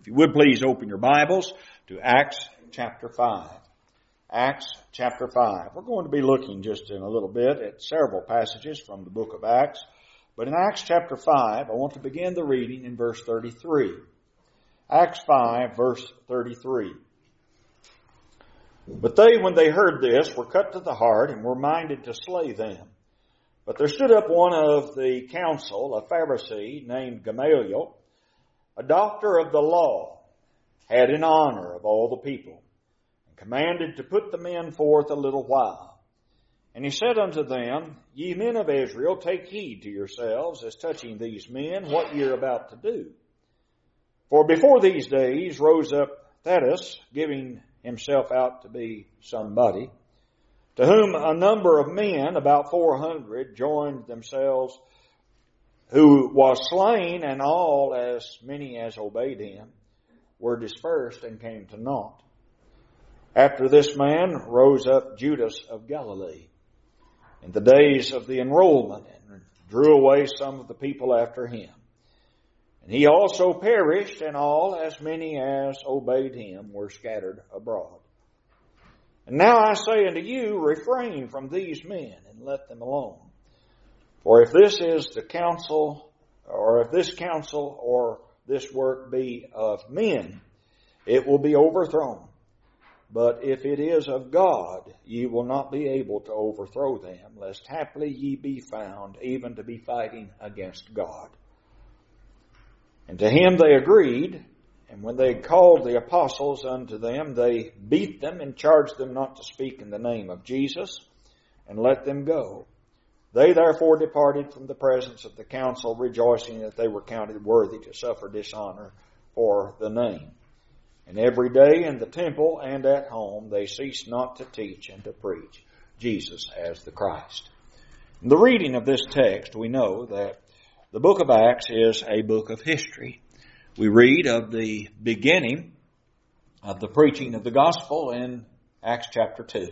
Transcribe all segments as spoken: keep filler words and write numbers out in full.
If you would please open your Bibles to Acts chapter five. Acts chapter five. We're going to be looking just in a little bit at several passages from the book of Acts. But in Acts chapter five, I want to begin the reading in verse thirty-three. Acts five, verse thirty-three. But they, when they heard this, were cut to the heart and were minded to slay them. But there stood up one of the council, a Pharisee named Gamaliel, a doctor of the law, had in honor of all the people, and commanded to put the men forth a little while. And he said unto them, Ye men of Israel, take heed to yourselves as touching these men, what ye are about to do. For before these days rose up Theudas, giving himself out to be somebody, to whom a number of men, about four hundred, joined themselves, who was slain, and all, as many as obeyed him, were dispersed and came to naught. After this man rose up Judas of Galilee in the days of the enrollment, and drew away some of the people after him. And he also perished, and all, as many as obeyed him, were scattered abroad. And now I say unto you, refrain from these men, and let them alone. For if this is the counsel, or if this counsel or this work be of men, it will be overthrown. But if it is of God, ye will not be able to overthrow them, lest haply ye be found even to be fighting against God. And to him they agreed, and when they called the apostles unto them, they beat them and charged them not to speak in the name of Jesus, and let them go. They therefore departed from the presence of the council, rejoicing that they were counted worthy to suffer dishonor for the name. And every day in the temple and at home they ceased not to teach and to preach Jesus as the Christ. In the reading of this text, we know that the book of Acts is a book of history. We read of the beginning of the preaching of the gospel in Acts chapter two.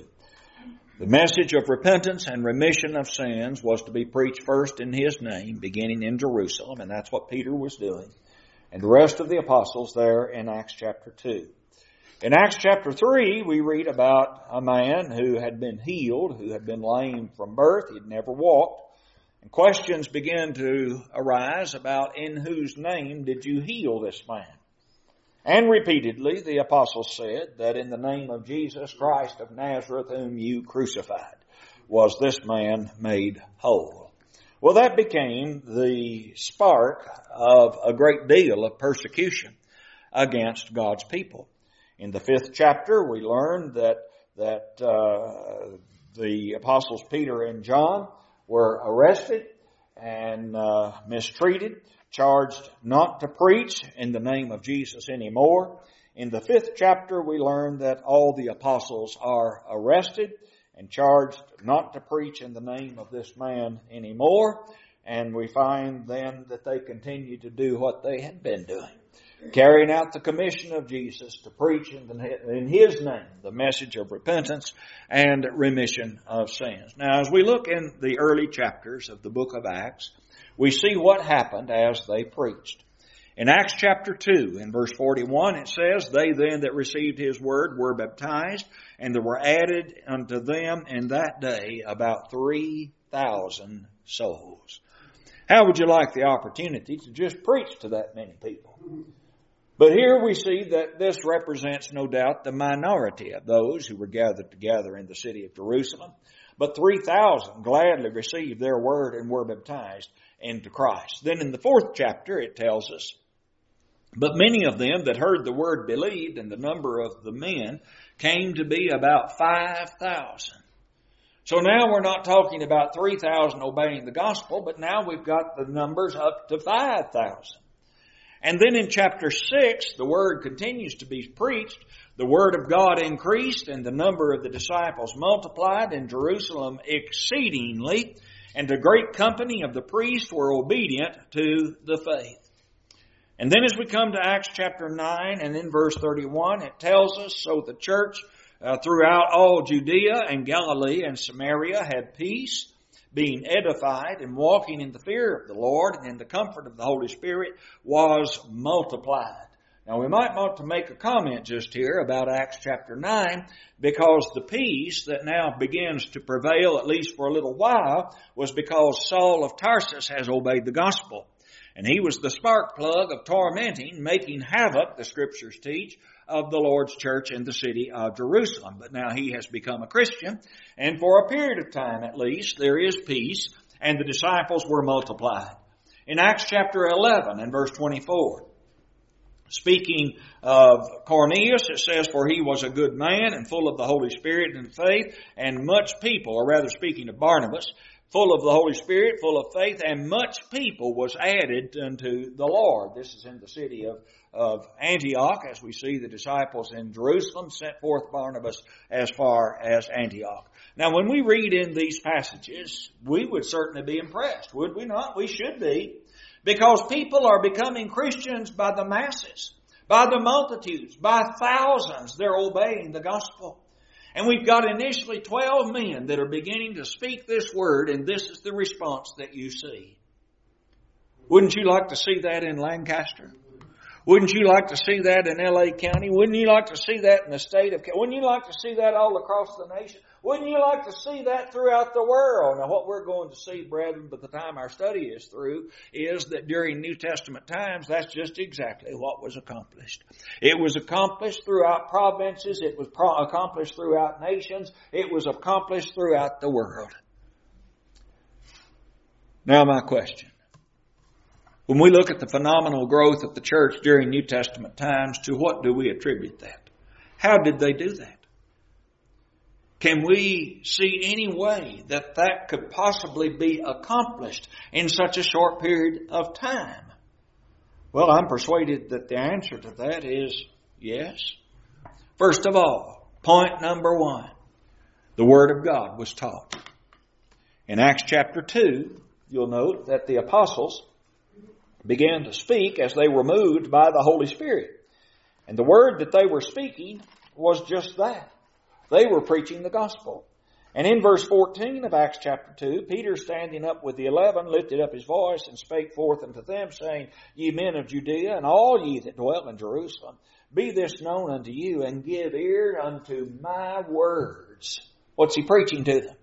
The message of repentance and remission of sins was to be preached first in His name, beginning in Jerusalem, and that's what Peter was doing, and the rest of the apostles there in Acts chapter two. In Acts chapter three, we read about a man who had been healed, who had been lame from birth. He'd never walked. And questions began to arise about in whose name did you heal this man? And repeatedly the apostles said that in the name of Jesus Christ of Nazareth, whom you crucified, was this man made whole. Well, that became the spark of a great deal of persecution against God's people. In the fifth chapter, we learned that that uh, the apostles Peter and John were arrested and uh, mistreated, charged not to preach in the name of Jesus anymore. In the fifth chapter, we learn that all the apostles are arrested and charged not to preach in the name of this man anymore. And we find then that they continue to do what they had been doing, carrying out the commission of Jesus to preach in, the, in His name the message of repentance and remission of sins. Now, as we look in the early chapters of the book of Acts, we see what happened as they preached. In Acts chapter two, in verse forty-one, it says, They then that received His word were baptized, and there were added unto them in that day about three thousand souls. How would you like the opportunity to just preach to that many people? But here we see that this represents, no doubt, the minority of those who were gathered together in the city of Jerusalem. But three thousand gladly received their word and were baptized into Christ. Then in the fourth chapter it tells us, But many of them that heard the word believed, and the number of the men came to be about five thousand. So now we're not talking about three thousand obeying the gospel, but now we've got the numbers up to five thousand. And then in chapter six, the word continues to be preached. The word of God increased, and the number of the disciples multiplied in Jerusalem exceedingly, and a great company of the priests were obedient to the faith. And then as we come to Acts chapter nine and in verse thirty-one, it tells us, So the church uh, throughout all Judea and Galilee and Samaria had peace, being edified and walking in the fear of the Lord and in the comfort of the Holy Spirit was multiplied. Now we might want to make a comment just here about Acts chapter nine, because the peace that now begins to prevail, at least for a little while, was because Saul of Tarsus has obeyed the gospel. And he was the spark plug of tormenting, making havoc, the Scriptures teach, of the Lord's church in the city of Jerusalem. But now he has become a Christian, and for a period of time at least, there is peace, and the disciples were multiplied. In Acts chapter eleven and verse twenty-four, speaking of Cornelius, it says, "For he was a good man and full of the Holy Spirit and faith, and much people," or rather speaking of Barnabas, "full of the Holy Spirit, full of faith, and much people was added unto the Lord." This is in the city of, of Antioch, as we see the disciples in Jerusalem sent forth Barnabas as far as Antioch. Now, when we read in these passages, we would certainly be impressed, would we not? We should be. Because people are becoming Christians by the masses, by the multitudes, by thousands. They're obeying the gospel. And we've got initially twelve men that are beginning to speak this word, and this is the response that you see. Wouldn't you like to see that in Lancaster? Wouldn't you like to see that in L A County? Wouldn't you like to see that in the state of California? Wouldn't you like to see that all across the nation? Wouldn't you like to see that throughout the world? Now, what we're going to see, brethren, by the time our study is through, is that during New Testament times, that's just exactly what was accomplished. It was accomplished throughout provinces. It was pro- accomplished throughout nations. It was accomplished throughout the world. Now, my question. When we look at the phenomenal growth of the church during New Testament times, to what do we attribute that? How did they do that? Can we see any way that that could possibly be accomplished in such a short period of time? Well, I'm persuaded that the answer to that is yes. First of all, point number one, the Word of God was taught. In Acts chapter two, you'll note that the apostles began to speak as they were moved by the Holy Spirit. And the word that they were speaking was just that. They were preaching the gospel. And in verse fourteen of Acts chapter two, Peter, standing up with the eleven, lifted up his voice and spake forth unto them, saying, Ye men of Judea, and all ye that dwell in Jerusalem, be this known unto you, and give ear unto my words. What's he preaching to them?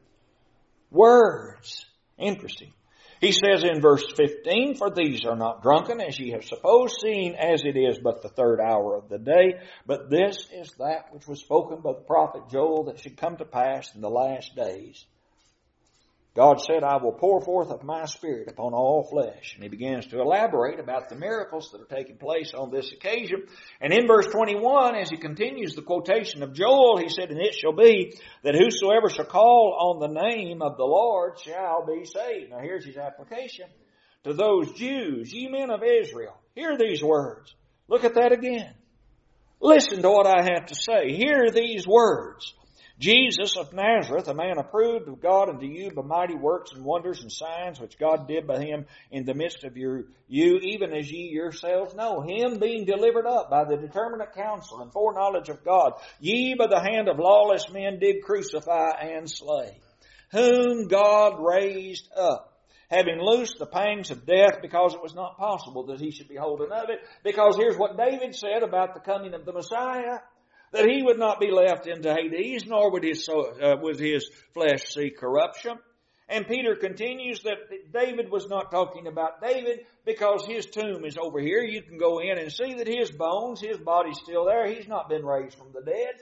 Words. Interesting. He says in verse fifteen, For these are not drunken, as ye have supposed, seeing as it is but the third hour of the day. But this is that which was spoken by the prophet Joel, that should come to pass in the last days. God said, I will pour forth of my Spirit upon all flesh. And he begins to elaborate about the miracles that are taking place on this occasion. And in verse twenty-one, as he continues the quotation of Joel, he said, And it shall be that whosoever shall call on the name of the Lord shall be saved. Now here's his application. To those Jews, ye men of Israel, hear these words. Look at that again. Listen to what I have to say. Hear these words. Jesus of Nazareth, a man approved of God unto you by mighty works and wonders and signs which God did by him in the midst of your, you, even as ye yourselves know. Him being delivered up by the determinate counsel and foreknowledge of God, ye by the hand of lawless men did crucify and slay, whom God raised up, having loosed the pangs of death, because it was not possible that he should be holden of it. Because here's what David said about the coming of the Messiah, that he would not be left into Hades, nor would his, uh, would his flesh see corruption. And Peter continues that David was not talking about David, because his tomb is over here. You can go in and see that his bones, his body's still there. He's not been raised from the dead.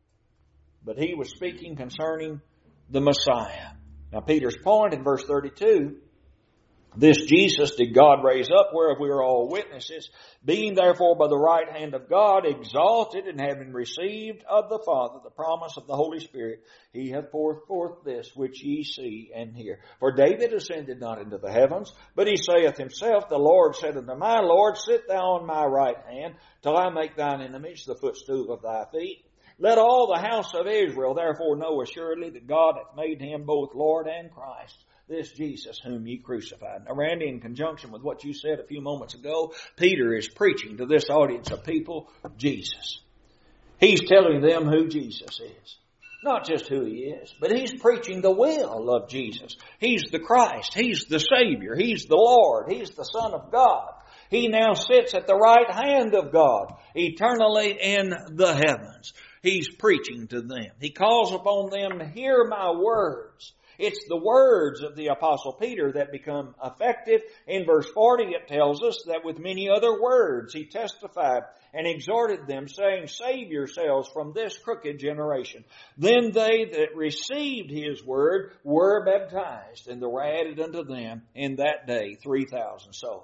But he was speaking concerning the Messiah. Now Peter's point in verse thirty-two, this Jesus did God raise up, whereof we are all witnesses, being therefore by the right hand of God exalted, and having received of the Father the promise of the Holy Spirit, he hath poured forth this which ye see and hear. For David ascended not into the heavens, but he saith himself, The Lord said unto my Lord, Sit thou on my right hand, till I make thine enemies the footstool of thy feet. Let all the house of Israel therefore know assuredly that God hath made him both Lord and Christ, this Jesus whom ye crucified. Now, Randy, in conjunction with what you said a few moments ago, Peter is preaching to this audience of people Jesus. He's telling them who Jesus is. Not just who he is, but he's preaching the will of Jesus. He's the Christ. He's the Savior. He's the Lord. He's the Son of God. He now sits at the right hand of God, eternally in the heavens. He's preaching to them. He calls upon them to hear my words. It's the words of the Apostle Peter that become effective. In verse forty, it tells us that with many other words he testified and exhorted them, saying, save yourselves from this crooked generation. Then they that received his word were baptized, and there were added unto them in that day three thousand souls.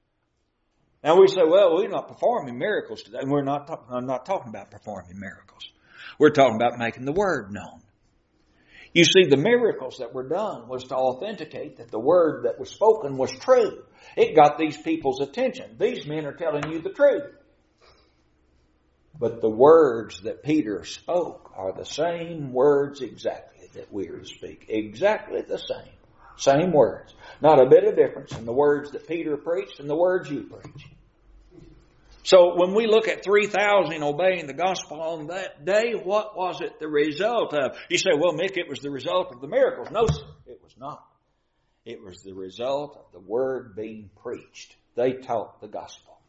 Now we say, well, we're not performing miracles today. We're not talking, I'm not talking about performing miracles. We're talking about making the word known. You see, the miracles that were done was to authenticate that the word that was spoken was true. It got these people's attention. These men are telling you the truth. But the words that Peter spoke are the same words exactly that we are to speak. Exactly the same. Same words. Not a bit of difference in the words that Peter preached and the words you preach. So when we look at three thousand obeying the gospel on that day, what was it the result of? You say, well, Mick, it was the result of the miracles. No, sir, it was not. It was the result of the word being preached. They taught the gospel.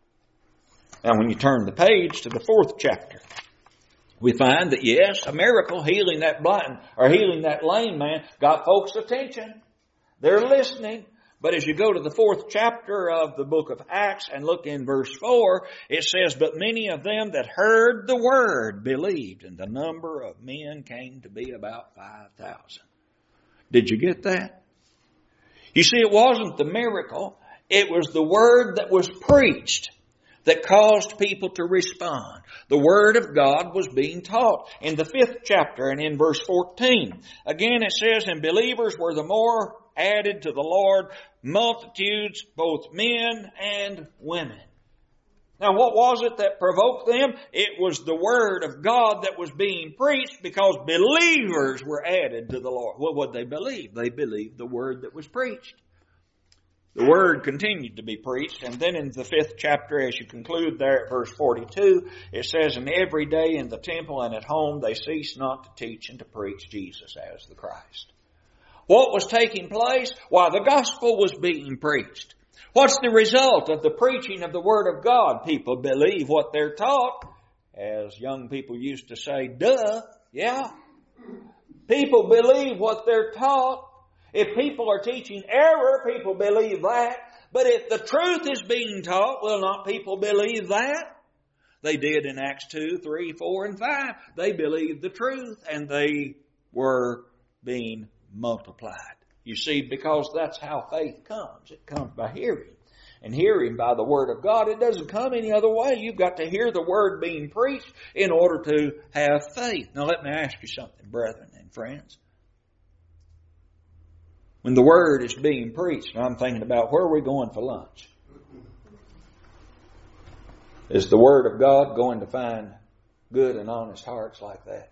Now when you turn the page to the fourth chapter, we find that yes, a miracle healing that blind or healing that lame man got folks' attention. They're listening. But as you go to the fourth chapter of the book of Acts and look in verse four, it says, but many of them that heard the word believed, and the number of men came to be about five thousand. Did you get that? You see, it wasn't the miracle. It was the word that was preached that caused people to respond. The word of God was being taught. In the fifth chapter and in verse fourteen, again it says, and believers were the more added to the Lord, multitudes, both men and women. Now what was it that provoked them? It was the word of God that was being preached because believers were added to the Lord. What would they believe? They believed the word that was preached. The word continued to be preached, and then in the fifth chapter, as you conclude there at verse forty-two, it says, and every day in the temple and at home they ceased not to teach and to preach Jesus as the Christ. What was taking place? Why, the gospel was being preached. What's the result of the preaching of the word of God? People believe what they're taught. As young people used to say, duh, yeah. People believe what they're taught. If people are teaching error, people believe that. But if the truth is being taught, will not people believe that? They did in Acts two, three, four, and five. They believed the truth and they were being multiplied. You see, because that's how faith comes. It comes by hearing. And hearing by the word of God. It doesn't come any other way. You've got to hear the word being preached in order to have faith. Now let me ask you something, brethren and friends. When the word is being preached, and I'm thinking about where are we going for lunch? Is the word of God going to find good and honest hearts like that?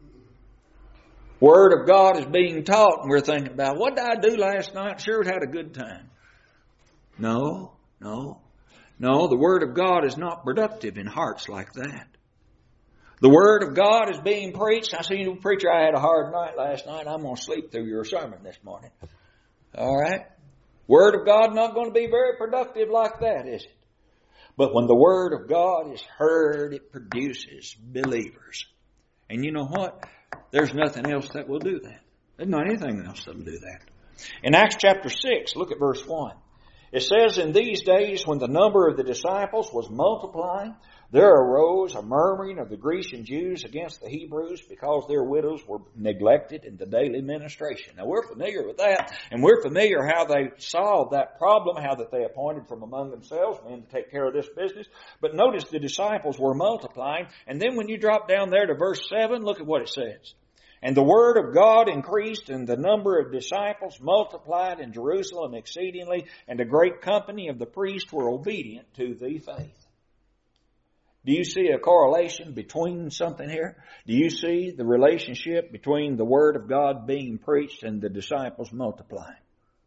Word of God is being taught and we're thinking about, what did I do last night? Sure had a good time. No, no, no. The word of God is not productive in hearts like that. The word of God is being preached. I see you, preacher, I had a hard night last night. I'm going to sleep through your sermon this morning. All right. Word of God not going to be very productive like that, is it? But when the word of God is heard, it produces believers. And you know what? There's nothing else that will do that. There's not anything else that will do that. In Acts chapter six, look at verse one. It says, in these days when the number of the disciples was multiplying, there arose a murmuring of the Grecian Jews against the Hebrews because their widows were neglected in the daily ministration. Now we're familiar with that, and we're familiar how they solved that problem, how that they appointed from among themselves men to take care of this business. But notice the disciples were multiplying, and then when you drop down there to verse seven, look at what it says. And the word of God increased, and the number of disciples multiplied in Jerusalem exceedingly, and a great company of the priests were obedient to the faith. Do you see a correlation between something here? Do you see the relationship between the word of God being preached and the disciples multiplying?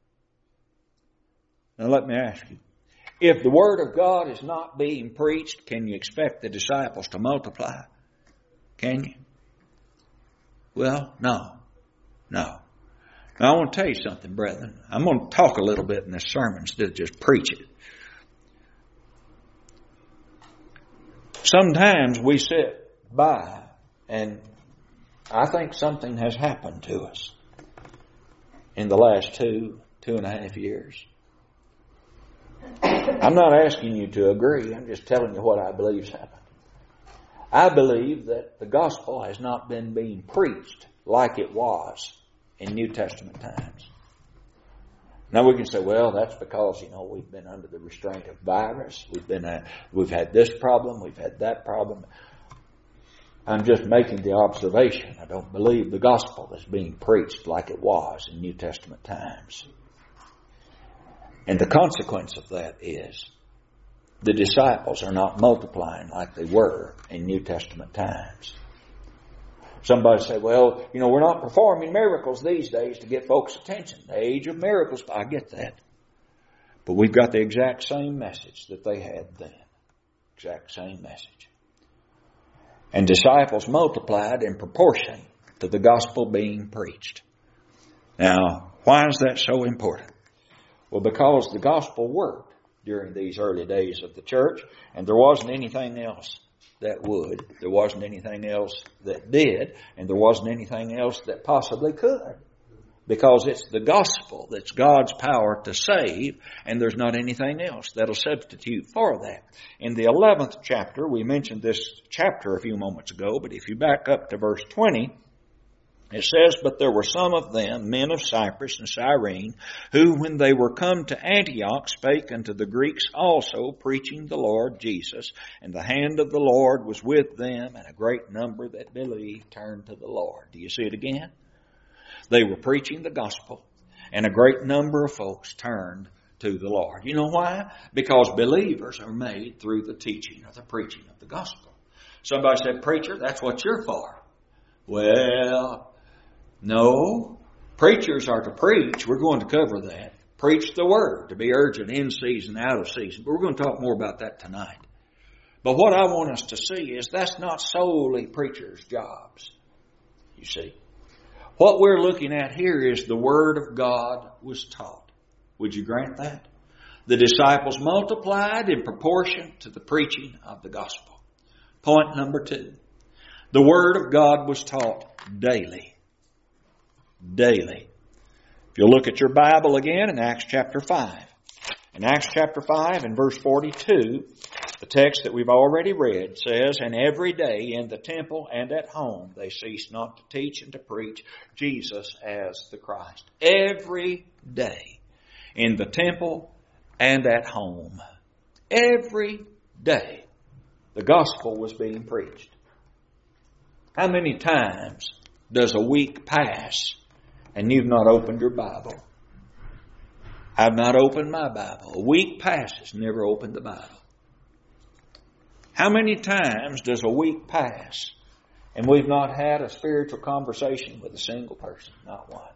Now let me ask you, if the word of God is not being preached, can you expect the disciples to multiply? Can you? Well, no. No. Now, I want to tell you something, brethren. I'm going to talk a little bit in this sermon instead of just preach it. Sometimes we sit by and I think something has happened to us in the last two, two and a half years. I'm not asking you to agree. I'm just telling you what I believe has happened. I believe that the gospel has not been being preached like it was in New Testament times. Now we can say, well, that's because, you know, we've been under the restraint of virus. We've been, uh, we've had this problem. We've had that problem. I'm just making the observation. I don't believe the gospel is being preached like it was in New Testament times. And the consequence of that is the disciples are not multiplying like they were in New Testament times. Somebody say, well, you know, we're not performing miracles these days to get folks' attention. The age of miracles, I get that. But we've got the exact same message that they had then. Exact same message. And disciples multiplied in proportion to the gospel being preached. Now, why is that so important? Well, because the gospel worked during these early days of the church, and there wasn't anything else that would. There wasn't anything else that did, and there wasn't anything else that possibly could. Because it's the gospel that's God's power to save, and there's not anything else that'll substitute for that. In the eleventh chapter, we mentioned this chapter a few moments ago, but if you back up to verse twenty, it says, but there were some of them, men of Cyprus and Cyrene, who, when they were come to Antioch, spake unto the Greeks also, preaching the Lord Jesus. And the hand of the Lord was with them, and a great number that believed turned to the Lord. Do you see it again? They were preaching the gospel, and a great number of folks turned to the Lord. You know why? Because believers are made through the teaching or the preaching of the gospel. Somebody said, preacher, that's what you're for. Well, no. Preachers are to preach. We're going to cover that. Preach the word, to be urgent, in season, out of season. But we're going to talk more about that tonight. But what I want us to see is that's not solely preachers' jobs, you see. What we're looking at here is the Word of God was taught. Would you grant that? The disciples multiplied in proportion to the preaching of the gospel. Point number two. The Word of God was taught daily. Daily. If you look at your Bible again in Acts chapter five. In Acts chapter five and verse forty-two, the text that we've already read says, and every day in the temple and at home they ceased not to teach and to preach Jesus as the Christ. Every day in the temple and at home. Every day the gospel was being preached. How many times does a week pass and you've not opened your Bible? I've not opened my Bible. A week passes, never opened the Bible. How many times does a week pass and we've not had a spiritual conversation with a single person? Not one.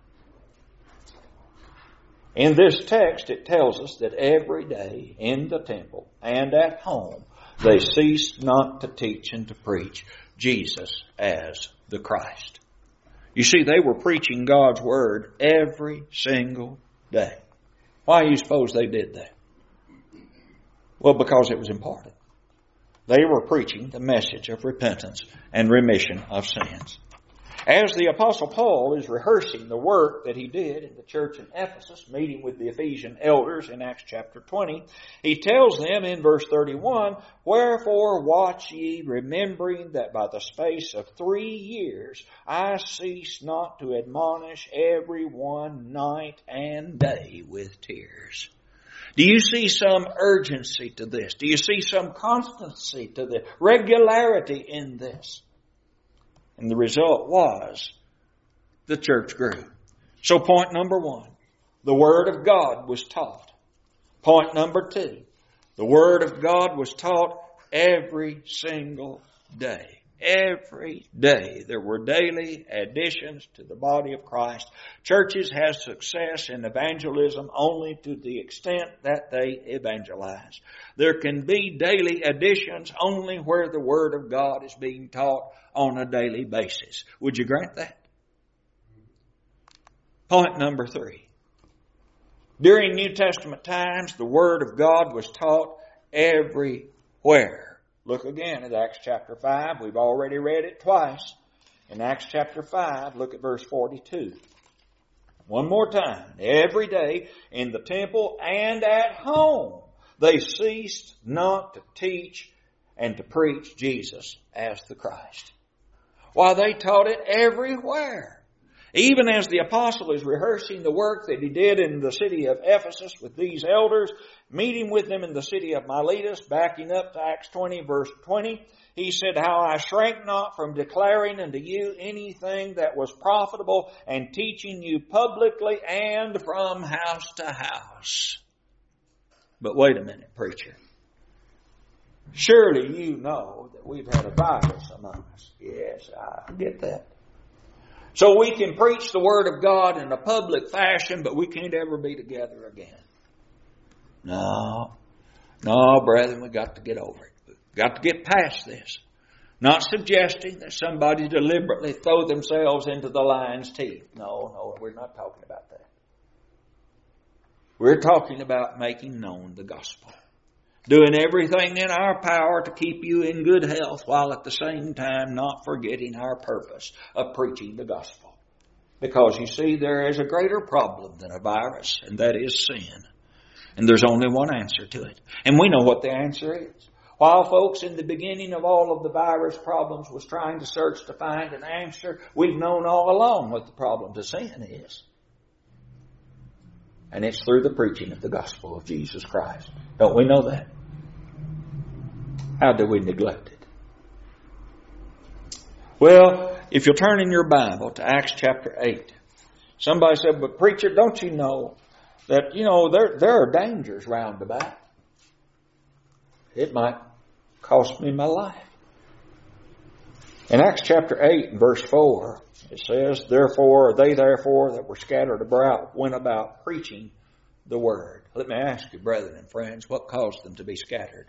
In this text, it tells us that every day in the temple and at home, they ceased not to teach and to preach Jesus as the Christ. You see, they were preaching God's Word every single day. Why do you suppose they did that? Well, because it was important. They were preaching the message of repentance and remission of sins. As the Apostle Paul is rehearsing the work that he did in the church in Ephesus, meeting with the Ephesian elders in Acts chapter twenty, he tells them in verse thirty-one, wherefore watch ye, remembering that by the space of three years I cease not to admonish every one night and day with tears. Do you see some urgency to this? Do you see some constancy to this? Regularity in this? And the result was the church grew. So point number one, the Word of God was taught. Point number two, the Word of God was taught every single day. Every day there were daily additions to the body of Christ. Churches have success in evangelism only to the extent that they evangelize. There can be daily additions only where the Word of God is being taught on a daily basis. Would you grant that? Point number three. During New Testament times, the Word of God was taught everywhere. Look again at Acts chapter five. We've already read it twice. In Acts chapter five, look at verse forty-two. One more time. Every day in the temple and at home, they ceased not to teach and to preach Jesus as the Christ. Why, they taught it everywhere. Even as the apostle is rehearsing the work that he did in the city of Ephesus with these elders, meeting with them in the city of Miletus, backing up to Acts twenty, verse twenty, he said, "How I shrank not from declaring unto you anything that was profitable, and teaching you publicly and from house to house." But wait a minute, preacher. Surely you know that we've had a virus among us. Yes, I get that. So we can preach the Word of God in a public fashion, but we can't ever be together again. No. No, brethren, we've got to get over it. We've got to get past this. Not suggesting that somebody deliberately throw themselves into the lion's teeth. No, no, we're not talking about that. We're talking about making known the gospel. Doing everything in our power to keep you in good health, while at the same time not forgetting our purpose of preaching the gospel. Because you see, there is a greater problem than a virus, and that is sin. And there's only one answer to it. And we know what the answer is. While folks in the beginning of all of the virus problems was trying to search to find an answer, we've known all along what the problem to sin is. And it's through the preaching of the gospel of Jesus Christ. Don't we know that? How do we neglect it? Well, if you'll turn in your Bible to Acts chapter eight. Somebody said, "But preacher, don't you know that, you know, there, there are dangers round about? It might cost me my life." In Acts chapter eight and verse four, it says, "Therefore, they therefore that were scattered abroad went about preaching the word." Let me ask you, brethren and friends, what caused them to be scattered?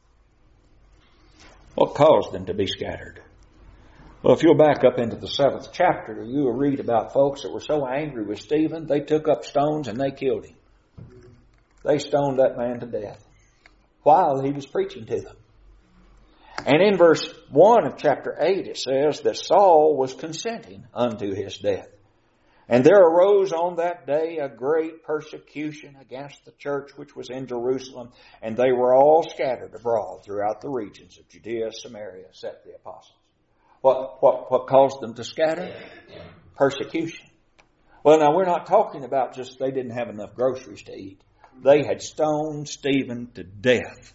What caused them to be scattered? Well, if you'll back up into the seventh chapter, you will read about folks that were so angry with Stephen, they took up stones and they killed him. They stoned that man to death while he was preaching to them. And in verse one of chapter eight, it says that Saul was consenting unto his death. "And there arose on that day a great persecution against the church which was in Jerusalem, and they were all scattered abroad throughout the regions of Judea, Samaria, except the apostles." What, what, what caused them to scatter? Persecution. Well, now we're not talking about just they didn't have enough groceries to eat. They had stoned Stephen to death.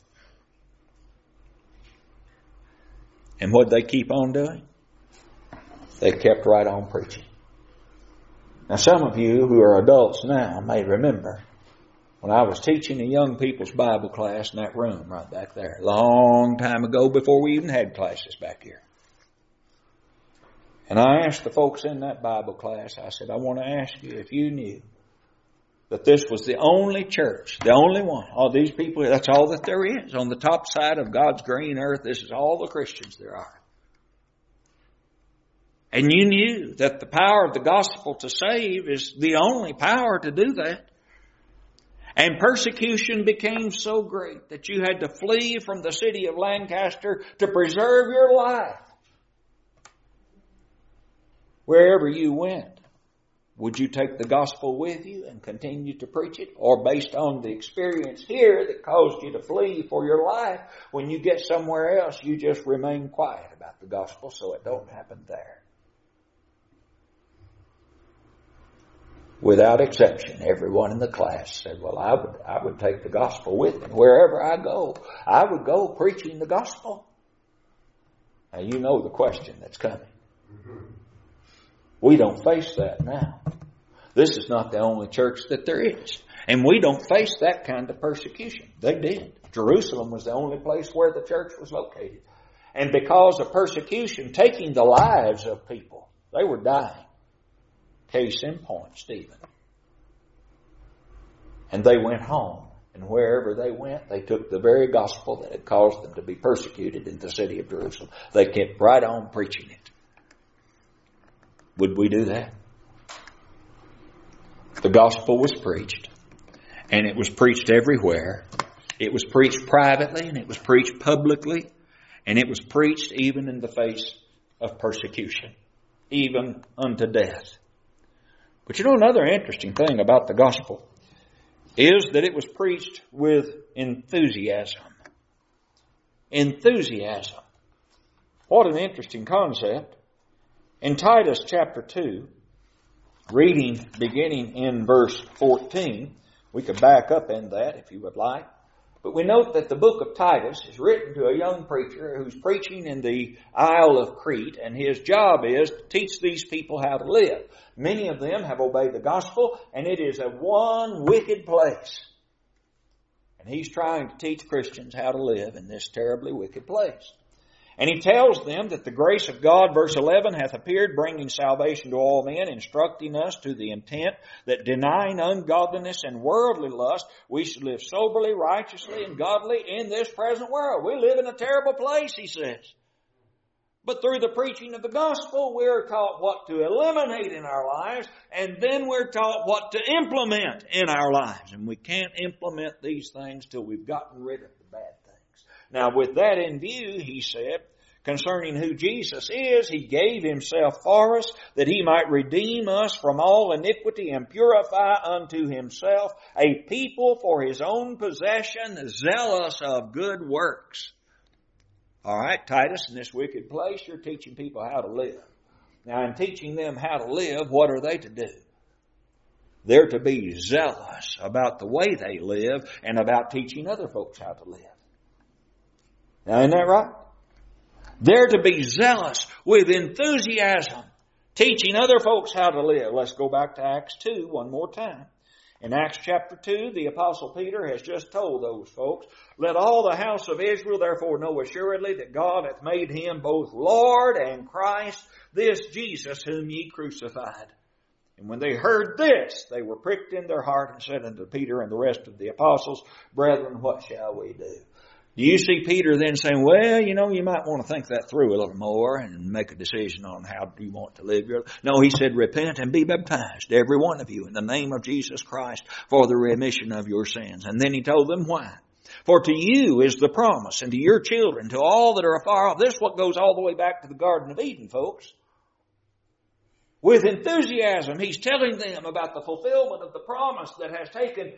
And what did they keep on doing? They kept right on preaching. Now, some of you who are adults now may remember when I was teaching a young people's Bible class in that room right back there, a long time ago before we even had classes back here. And I asked the folks in that Bible class, I said, "I want to ask you if you knew that this was the only church, the only one. All these people, that's all that there is. On the top side of God's green earth, this is all the Christians there are. And you knew that the power of the gospel to save is the only power to do that. And persecution became so great that you had to flee from the city of Lancaster to preserve your life. Wherever you went, would you take the gospel with you and continue to preach it? Or based on the experience here that caused you to flee for your life, when you get somewhere else, you just remain quiet about the gospel so it don't happen there? Without exception, everyone in the class said, "Well, I would, I would take the gospel with me. Wherever I go, I would go preaching the gospel." Now, you know the question that's coming. We don't face that now. This is not the only church that there is. And we don't face that kind of persecution. They did. Jerusalem was the only place where the church was located. And because of persecution taking the lives of people, they were dying. Case in point, Stephen. And they went home. And wherever they went, they took the very gospel that had caused them to be persecuted in the city of Jerusalem. They kept right on preaching it. Would we do that? The gospel was preached. And it was preached everywhere. It was preached privately and it was preached publicly. And it was preached even in the face of persecution, even unto death. But you know, another interesting thing about the gospel is that it was preached with enthusiasm. Enthusiasm. What an interesting concept. In Titus chapter two, reading beginning in verse fourteen, we could back up in that if you would like. But we note that the book of Titus is written to a young preacher who's preaching in the Isle of Crete, and his job is to teach these people how to live. Many of them have obeyed the gospel, and it is a one wicked place. And he's trying to teach Christians how to live in this terribly wicked place. And he tells them that the grace of God, verse eleven, hath appeared, bringing salvation to all men, instructing us to the intent that denying ungodliness and worldly lust, we should live soberly, righteously, and godly in this present world. We live in a terrible place, he says. But through the preaching of the gospel, we're taught what to eliminate in our lives, and then we're taught what to implement in our lives. And we can't implement these things till we've gotten rid of the bad things. Now, with that in view, he said, concerning who Jesus is, he gave himself for us, that he might redeem us from all iniquity and purify unto himself a people for his own possession, zealous of good works. All right, Titus, in this wicked place, you're teaching people how to live. Now, in teaching them how to live, what are they to do? They're to be zealous about the way they live and about teaching other folks how to live. Now, isn't that right? They're to be zealous with enthusiasm, teaching other folks how to live. Let's go back to Acts two one more time. In Acts chapter two, the Apostle Peter has just told those folks, let all the house of Israel therefore know assuredly that God hath made him both Lord and Christ, this Jesus whom ye crucified. And when they heard this, they were pricked in their heart and said unto Peter and the rest of the apostles, brethren, what shall we do? Do you see Peter then saying, well, you know, you might want to think that through a little more and make a decision on how you want to live your life? No, he said, repent and be baptized, every one of you, in the name of Jesus Christ for the remission of your sins. And then he told them why. For to you is the promise, and to your children, to all that are afar off. This is what goes all the way back to the Garden of Eden, folks. With enthusiasm, he's telling them about the fulfillment of the promise that has taken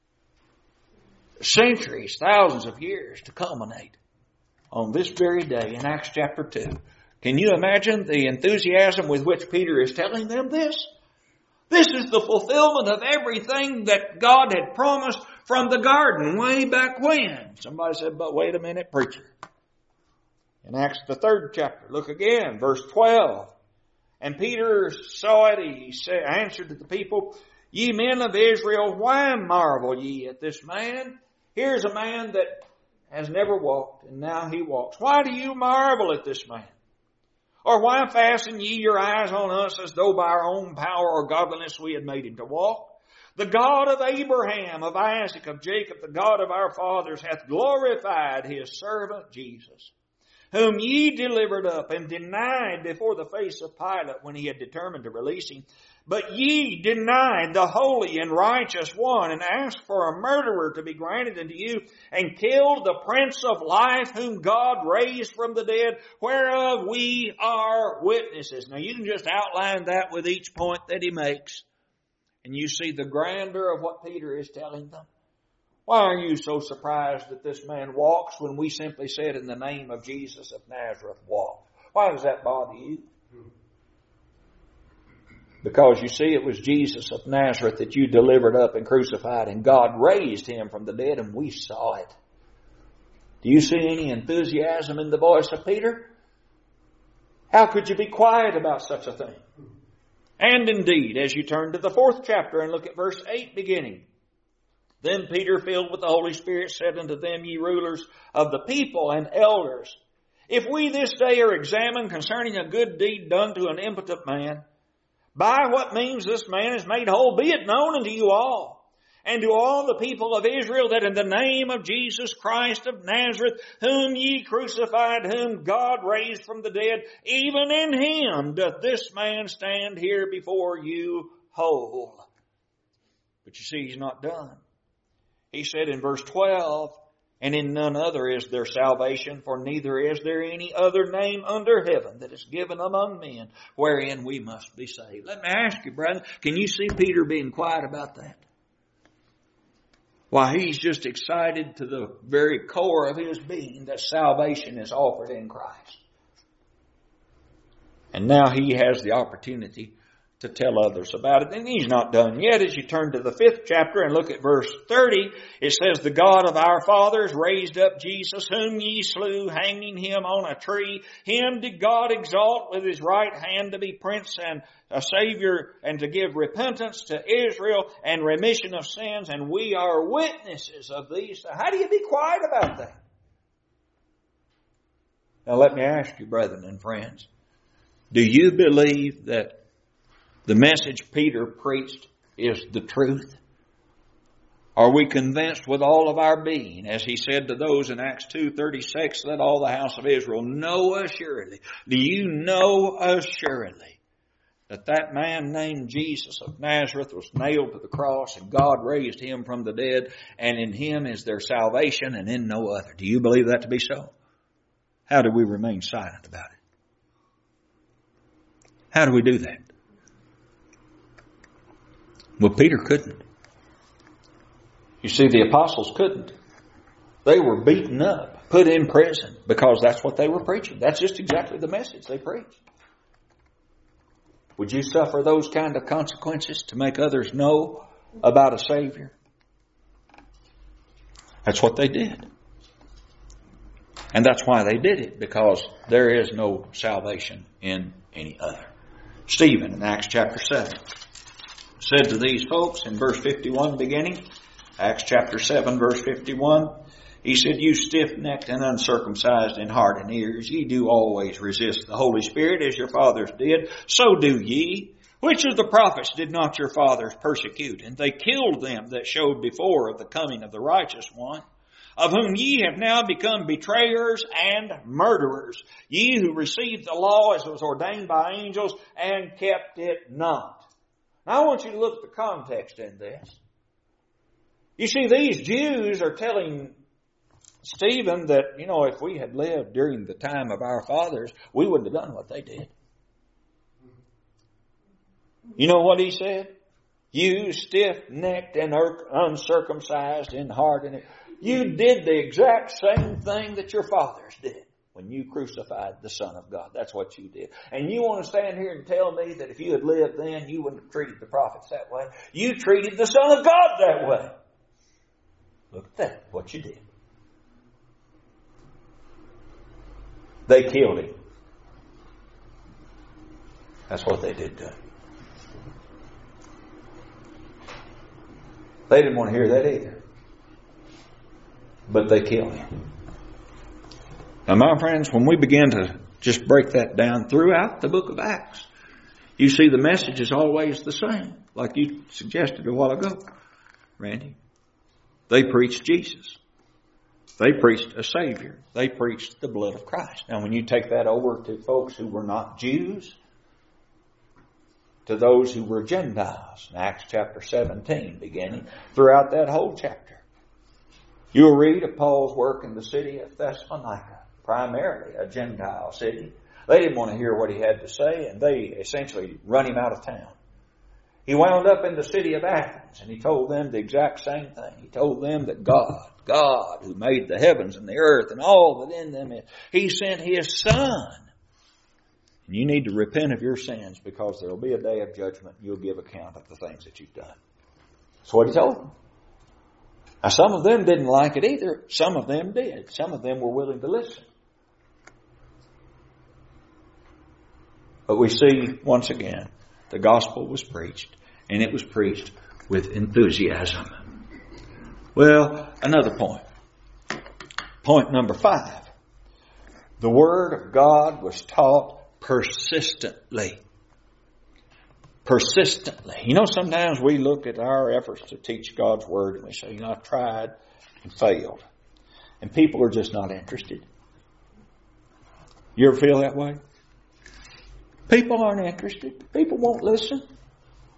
centuries, thousands of years to culminate on this very day in Acts chapter two. Can you imagine the enthusiasm with which Peter is telling them this? This is the fulfillment of everything that God had promised from the garden way back when. Somebody said, but wait a minute, preacher. In Acts the third chapter, look again, verse twelve. And Peter saw it, he said, answered to the people, ye men of Israel, why marvel ye at this man? Here's a man that has never walked, and now he walks. Why do you marvel at this man? Or why fasten ye your eyes on us as though by our own power or godliness we had made him to walk? The God of Abraham, of Isaac, of Jacob, the God of our fathers, hath glorified his servant Jesus, whom ye delivered up and denied before the face of Pilate when he had determined to release him. But ye denied the holy and righteous one, and asked for a murderer to be granted unto you, and killed the Prince of Life, whom God raised from the dead, whereof we are witnesses. Now you can just outline that with each point that he makes, and you see the grandeur of what Peter is telling them. Why are you so surprised that this man walks when we simply said in the name of Jesus of Nazareth, walk? Why does that bother you? Because you see, it was Jesus of Nazareth that you delivered up and crucified, and God raised him from the dead, and we saw it. Do you see any enthusiasm in the voice of Peter? How could you be quiet about such a thing? And indeed, as you turn to the fourth chapter and look at verse eight beginning, then Peter, filled with the Holy Spirit, said unto them, ye rulers of the people and elders, if we this day are examined concerning a good deed done to an impotent man, by what means this man is made whole, be it known unto you all, and to all the people of Israel, that in the name of Jesus Christ of Nazareth, whom ye crucified, whom God raised from the dead, even in him doth this man stand here before you whole. But you see, he's not done. He said in verse twelve, and in none other is there salvation, for neither is there any other name under heaven that is given among men wherein we must be saved. Let me ask you, brother, can you see Peter being quiet about that? Why, he's just excited to the very core of his being that salvation is offered in Christ. And now he has the opportunity to tell others about it. And he's not done yet. As you turn to the fifth chapter and look at verse thirty, it says, the God of our fathers raised up Jesus, whom ye slew, hanging him on a tree. Him did God exalt with his right hand to be prince and a savior, and to give repentance to Israel and remission of sins. And we are witnesses of these. How do you be quiet about that? Now let me ask you, brethren and friends, do you believe that the message Peter preached is the truth? Are we convinced with all of our being, as he said to those in Acts two thirty-six, let all the house of Israel know assuredly? Do you know assuredly that that man named Jesus of Nazareth was nailed to the cross and God raised him from the dead, and in him is their salvation and in no other? Do you believe that to be so? How do we remain silent about it? How do we do that? Well, Peter couldn't. You see, the apostles couldn't. They were beaten up, put in prison, because that's what they were preaching. That's just exactly the message they preached. Would you suffer those kind of consequences to make others know about a Savior? That's what they did. And that's why they did it, because there is no salvation in any other. Stephen in Acts chapter seven said to these folks in verse fifty-one beginning, Acts chapter seven verse fifty-one, he said, you stiff-necked and uncircumcised in heart and ears, ye do always resist the Holy Spirit as your fathers did, so do ye. Which of the prophets did not your fathers persecute? And they killed them that showed before of the coming of the righteous one, of whom ye have now become betrayers and murderers, ye who received the law as it was ordained by angels and kept it not. Now I want you to look at the context in this. You see, these Jews are telling Stephen that, you know, if we had lived during the time of our fathers, we wouldn't have done what they did. You know what he said? You stiff-necked and uncircumcised in heart and ears. You did the exact same thing that your fathers did when you crucified the Son of God. That's what you did. And you want to stand here and tell me that if you had lived then, you wouldn't have treated the prophets that way? You treated the Son of God that way. Look at that, what you did. They killed him. That's what they did to him. They didn't want to hear that either. But they killed him. Now, my friends, when we begin to just break that down throughout the book of Acts, you see the message is always the same, like you suggested a while ago, Randy. They preached Jesus. They preached a Savior. They preached the blood of Christ. Now, when you take that over to folks who were not Jews, to those who were Gentiles, in Acts chapter seventeen, beginning throughout that whole chapter, you'll read of Paul's work in the city of Thessalonica, primarily a Gentile city. They didn't want to hear what he had to say, and they essentially run him out of town. He wound up in the city of Athens, and he told them the exact same thing. He told them that God, God who made the heavens and the earth and all that in them is, He sent His Son. And you need to repent of your sins, because there will be a day of judgment. You'll give account of the things that you've done. That's what he told them. Now, some of them didn't like it either. Some of them did. Some of them were willing to listen. But we see, once again, the gospel was preached, and it was preached with enthusiasm. Well, another point. Point number five. The Word of God was taught persistently. Persistently. You know, sometimes we look at our efforts to teach God's Word and we say, you know, I've tried and failed. And people are just not interested. You ever feel that way? People aren't interested. People won't listen.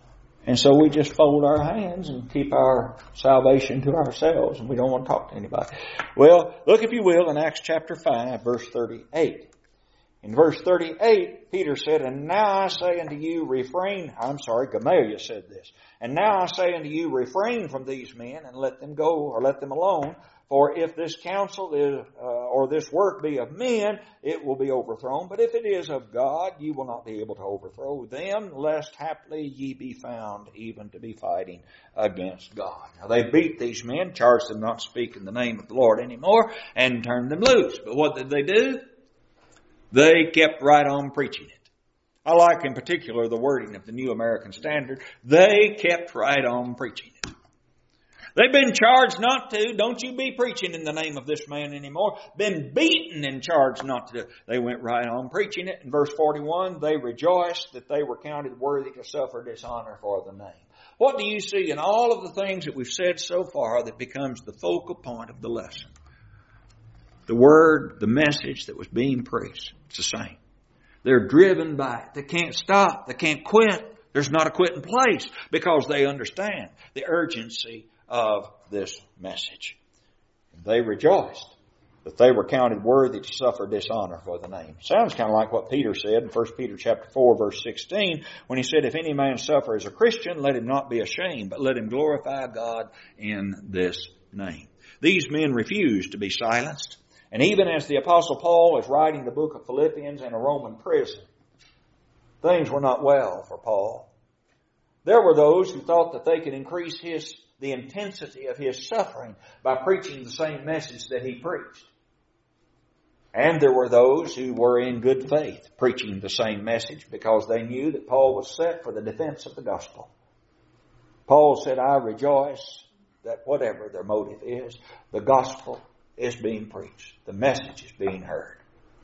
And so we just fold our hands and keep our salvation to ourselves, and we don't want to talk to anybody. Well, look if you will in Acts chapter five, verse thirty-eight. In verse thirty-eight, Peter said, "And now I say unto you, refrain," I'm sorry, Gamaliel said this, "And now I say unto you, refrain from these men, and let them go, or let them alone. For if this counsel is, uh, or this work be of men, it will be overthrown. But if it is of God, you will not be able to overthrow them, lest haply ye be found even to be fighting against God." Now they beat these men, charged them not to speak in the name of the Lord anymore, and turned them loose. But what did they do? They kept right on preaching it. I like in particular the wording of the New American Standard. They kept right on preaching it. They've been charged not to. Don't you be preaching in the name of this man anymore. Been beaten and charged not to. They went right on preaching it. In verse forty-one, they rejoiced that they were counted worthy to suffer dishonor for the name. What do you see in all of the things that we've said so far that becomes the focal point of the lesson? The word, the message that was being preached. It's the same. They're driven by it. They can't stop. They can't quit. There's not a quitting place because they understand the urgency of this message. They rejoiced that they were counted worthy to suffer dishonor for the name. Sounds kind of like what Peter said in First Peter chapter four, verse sixteen, when he said, "If any man suffer as a Christian, let him not be ashamed, but let him glorify God in this name." These men refused to be silenced. And even as the Apostle Paul is writing the book of Philippians in a Roman prison, things were not well for Paul. There were those who thought that they could increase his the intensity of his suffering by preaching the same message that he preached. And there were those who were in good faith preaching the same message because they knew that Paul was set for the defense of the gospel. Paul said, "I rejoice that whatever their motive is, the gospel is being preached. The message is being heard."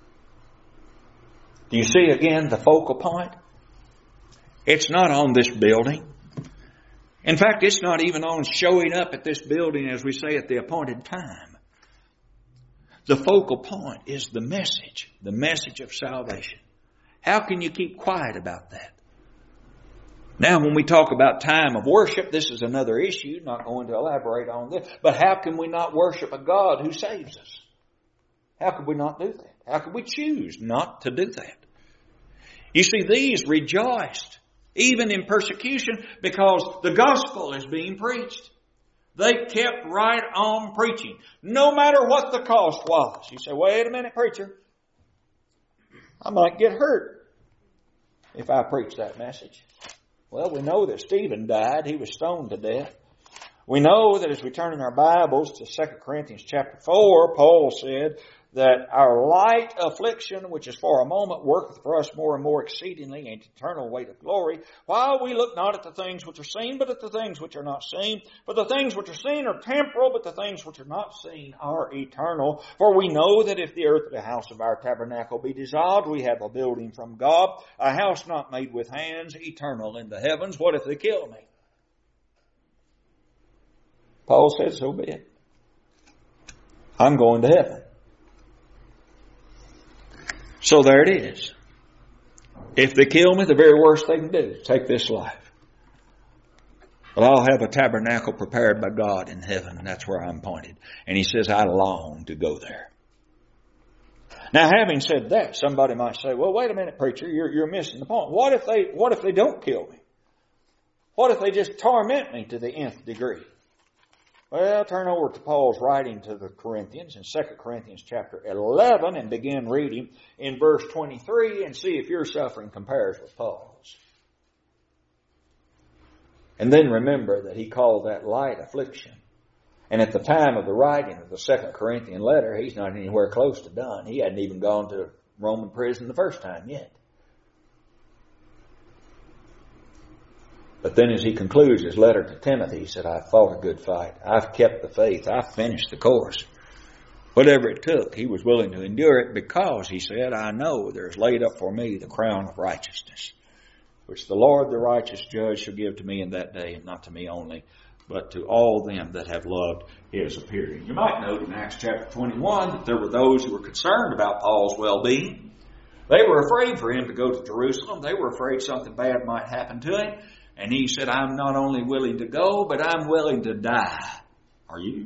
Do you see again the focal point? It's not on this building. In fact, it's not even on showing up at this building, as we say, at the appointed time. The focal point is the message, the message of salvation. How can you keep quiet about that? Now, when we talk about time of worship, this is another issue, not going to elaborate on this, but how can we not worship a God who saves us? How could we not do that? How could we choose not to do that? You see, these rejoiced, even in persecution, because the gospel is being preached. They kept right on preaching, no matter what the cost was. You say, "Wait a minute, preacher. I might get hurt if I preach that message." Well, we know that Stephen died. He was stoned to death. We know that as we turn in our Bibles to Second Corinthians chapter four, Paul said that our light affliction, which is for a moment, worketh for us more and more exceedingly an eternal weight of glory, while we look not at the things which are seen, but at the things which are not seen. For the things which are seen are temporal, but the things which are not seen are eternal. For we know that if the earth, the house of our tabernacle, be dissolved, we have a building from God, a house not made with hands, eternal in the heavens. What if they kill me? Paul said, "So be it. I'm going to heaven." So there it is. If they kill me, the very worst they can do is take this life. But I'll have a tabernacle prepared by God in heaven, and that's where I'm pointed. And he says, I long to go there. Now, having said that, somebody might say, "Well, wait a minute, preacher, you're, you're missing the point. What if they, what if they don't kill me? What if they just torment me to the nth degree?" Well, turn over to Paul's writing to the Corinthians in Second Corinthians chapter eleven and begin reading in verse twenty-three and see if your suffering compares with Paul's. And then remember that he called that light affliction. And at the time of the writing of the Second Corinthian letter, he's not anywhere close to done. He hadn't even gone to Roman prison the first time yet. But then as he concludes his letter to Timothy, he said, "I've fought a good fight. I've kept the faith. I've finished the course." Whatever it took, he was willing to endure it because, he said, "I know there's laid up for me the crown of righteousness, which the Lord, the righteous judge, shall give to me in that day, and not to me only, but to all them that have loved his appearing." You might note in Acts chapter twenty-one that there were those who were concerned about Paul's well-being. They were afraid for him to go to Jerusalem. They were afraid something bad might happen to him. And he said, I'm not only willing to go, but I'm willing to die. Are you?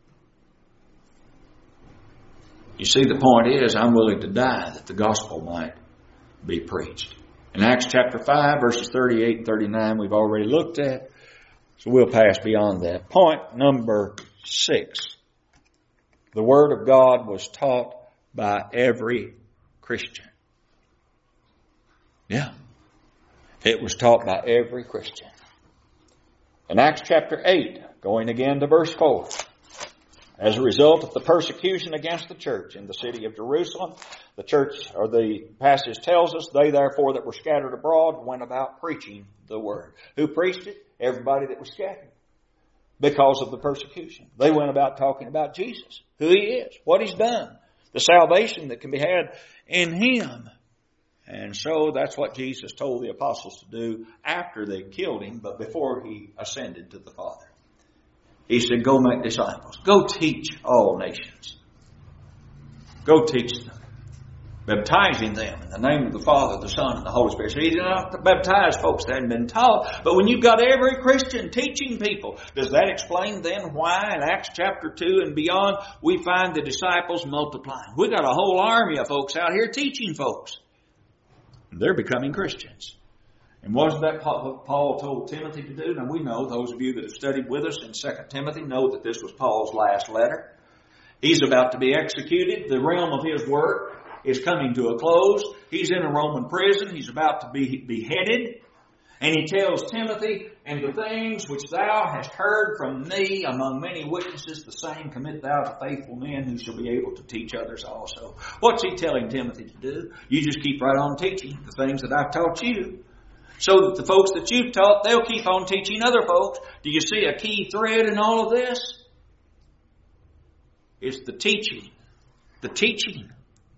You see, the point is, I'm willing to die that the gospel might be preached. In Acts chapter five, verses thirty-eight and thirty-nine, we've already looked at. So we'll pass beyond that. Point number six. The Word of God was taught by every Christian. Yeah. It was taught by every Christian. In Acts chapter eight, going again to verse four. As a result of the persecution against the church in the city of Jerusalem, the church, or the passage tells us, they therefore that were scattered abroad went about preaching the word. Who preached it? Everybody that was scattered. Because of the persecution. They went about talking about Jesus, who He is, what He's done, the salvation that can be had in Him. And so that's what Jesus told the apostles to do after they killed Him, but before He ascended to the Father. He said, go make disciples. Go teach all nations. Go teach them. Baptizing them in the name of the Father, the Son, and the Holy Spirit. So He did not baptize folks that hadn't been taught. But when you've got every Christian teaching people, does that explain then why in Acts chapter two and beyond we find the disciples multiplying? We've got a whole army of folks out here teaching folks. They're becoming Christians. And wasn't that what Paul told Timothy to do? Now we know, those of you that have studied with us in Second Timothy know that this was Paul's last letter. He's about to be executed. The realm of his work is coming to a close. He's in a Roman prison. He's about to be beheaded. And he tells Timothy, and the things which thou hast heard from me among many witnesses, the same commit thou to faithful men who shall be able to teach others also. What's he telling Timothy to do? You just keep right on teaching the things that I've taught you. So that the folks that you've taught, they'll keep on teaching other folks. Do you see a key thread in all of this? It's the teaching. The teaching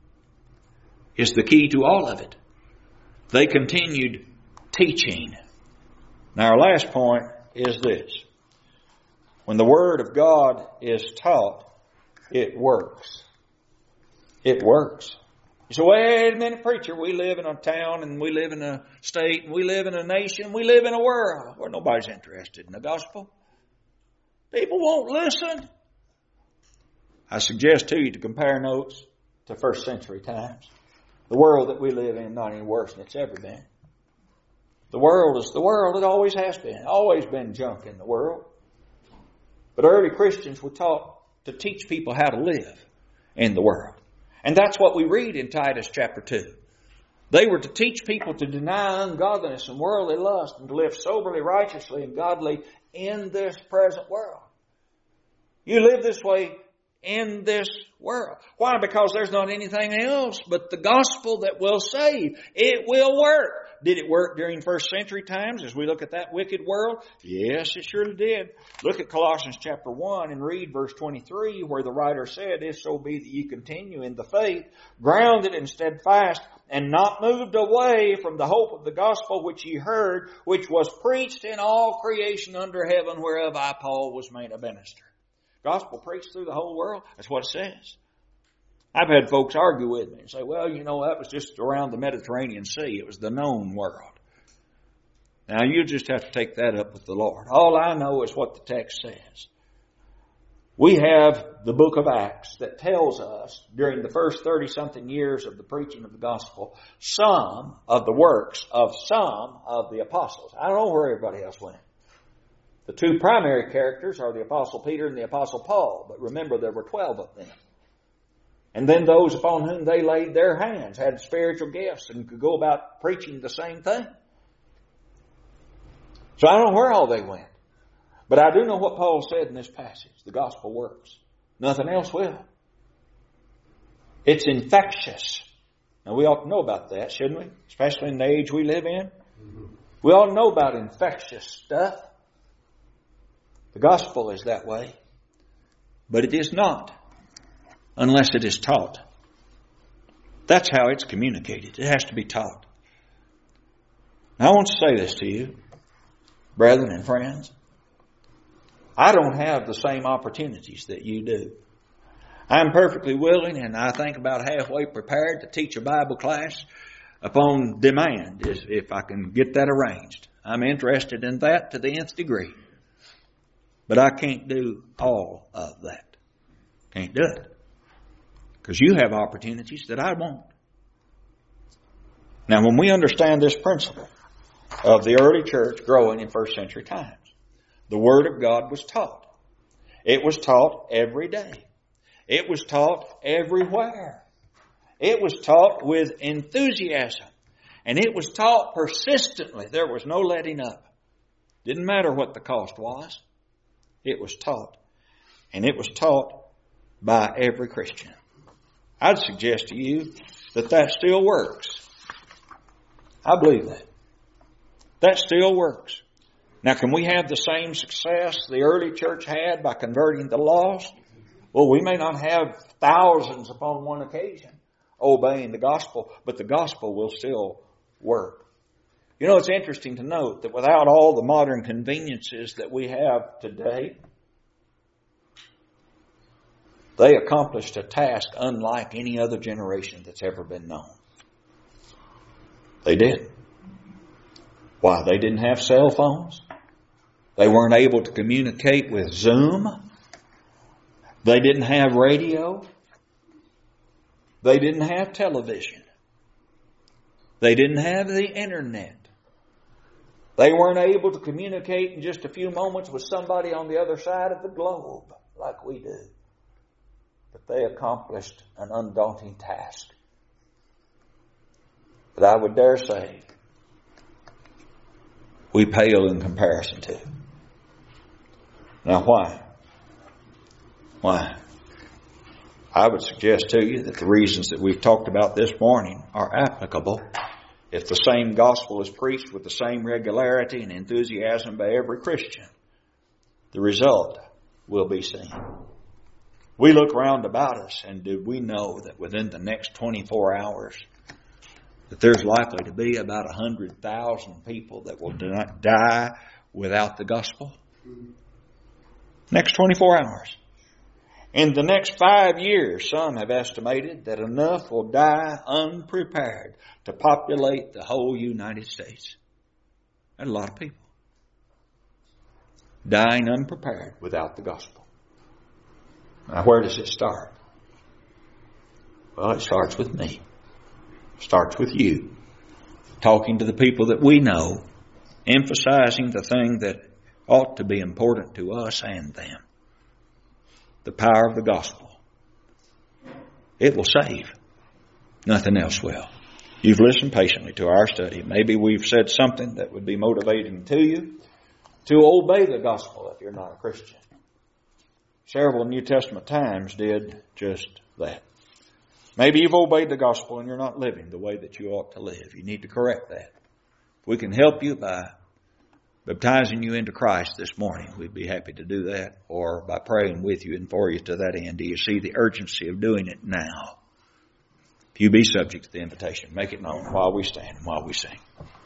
is the key to all of it. They continued teaching. Now our last point is this. When the Word of God is taught, it works. It works. You say, wait a minute, preacher, we live in a town and we live in a state and we live in a nation, we live in a world where nobody's interested in the gospel. People won't listen. I suggest to you to compare notes to first century times. The world that we live in, not any worse than it's ever been. The world is the world. It always has been. Always been junk in the world. But early Christians were taught to teach people how to live in the world. And that's what we read in Titus chapter two. They were to teach people to deny ungodliness and worldly lust and to live soberly, righteously, and godly in this present world. You live this way in this world. Why? Because there's not anything else but the gospel that will save. It will work. Did it work during first century times as we look at that wicked world? Yes, it surely did. Look at Colossians chapter one and read verse twenty-three where the writer said, if so be that you continue in the faith, grounded and steadfast, and not moved away from the hope of the gospel which ye heard, which was preached in all creation under heaven, whereof I, Paul, was made a minister. Gospel preached through the whole world. That's what it says. I've had folks argue with me and say, well, you know, that was just around the Mediterranean Sea. It was the known world. Now, you just have to take that up with the Lord. All I know is what the text says. We have the book of Acts that tells us during the first thirty-something years of the preaching of the gospel, some of the works of some of the apostles. I don't know where everybody else went. The two primary characters are the Apostle Peter and the Apostle Paul. But remember, there were twelve of them. And then those upon whom they laid their hands had spiritual gifts and could go about preaching the same thing. So I don't know where all they went. But I do know what Paul said in this passage. The gospel works. Nothing else will. It's infectious. Now we ought to know about that, shouldn't we? Especially in the age we live in. We ought to know about infectious stuff. The gospel is that way. But it is not unless it is taught. That's how it's communicated. It has to be taught. Now, I want to say this to you, brethren and friends. I don't have the same opportunities that you do. I'm perfectly willing, and I think about halfway prepared to teach a Bible class upon demand, if I can get that arranged. I'm interested in that to the nth degree. But I can't do all of that. Can't do it. Because you have opportunities that I won't. Now, when we understand this principle of the early church growing in first century times, the Word of God was taught. It was taught every day. It was taught everywhere. It was taught with enthusiasm. And it was taught persistently. There was no letting up. Didn't matter what the cost was. It was taught. And it was taught by every Christian. I'd suggest to you that that still works. I believe that. That still works. Now, can we have the same success the early church had by converting the lost? Well, we may not have thousands upon one occasion obeying the gospel, but the gospel will still work. You know, it's interesting to note that without all the modern conveniences that we have today, they accomplished a task unlike any other generation that's ever been known. They did. Why? They didn't have cell phones. They weren't able to communicate with Zoom. They didn't have radio. They didn't have television. They didn't have the internet. They weren't able to communicate in just a few moments with somebody on the other side of the globe like we do. But they accomplished an undaunting task. But I would dare say, we pale in comparison to. Now why? Why? I would suggest to you that the reasons that we've talked about this morning are applicable if the same gospel is preached with the same regularity and enthusiasm by every Christian. The result will be seen. We look round about us, and do we know that within the next twenty-four hours that there's likely to be about one hundred thousand people that will die without the gospel? Next twenty-four hours. In the next five years, some have estimated that enough will die unprepared to populate the whole United States. That's a lot of people dying unprepared without the gospel. Now, where does it start? Well, it starts with me. It starts with you. Talking to the people that we know, emphasizing the thing that ought to be important to us and them. The power of the gospel. It will save. Nothing else will. You've listened patiently to our study. Maybe we've said something that would be motivating to you to obey the gospel if you're not a Christian. Several New Testament times did just that. Maybe you've obeyed the gospel and you're not living the way that you ought to live. You need to correct that. If we can help you by baptizing you into Christ this morning, we'd be happy to do that, or by praying with you and for you to that end. Do you see the urgency of doing it now? If you be subject to the invitation, make it known while we stand and while we sing.